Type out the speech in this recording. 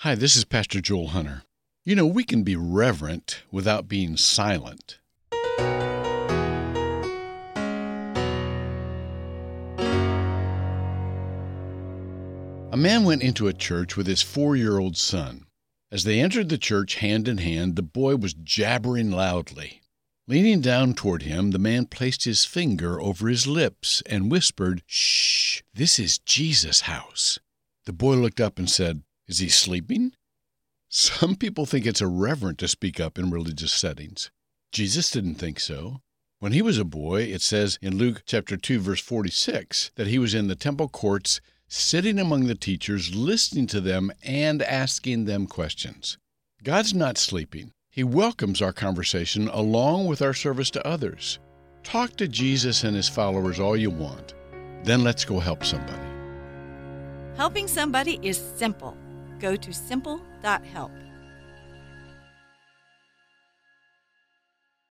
Hi, this is Pastor Joel Hunter. You know, we can be reverent without being silent. A man went into a church with his 4-year-old son. As they entered the church hand in hand, the boy was jabbering loudly. Leaning down toward him, the man placed his finger over his lips and whispered, "Shh, this is Jesus' house." The boy looked up and said, "Is he sleeping?" Some people think it's irreverent to speak up in religious settings. Jesus didn't think so. When he was a boy, it says in Luke chapter 2, verse 46, that he was in the temple courts, sitting among the teachers, listening to them and asking them questions. God's not sleeping. He welcomes our conversation along with our service to others. Talk to Jesus and his followers all you want. Then let's go help somebody. Helping somebody is simple. Go to simple.help.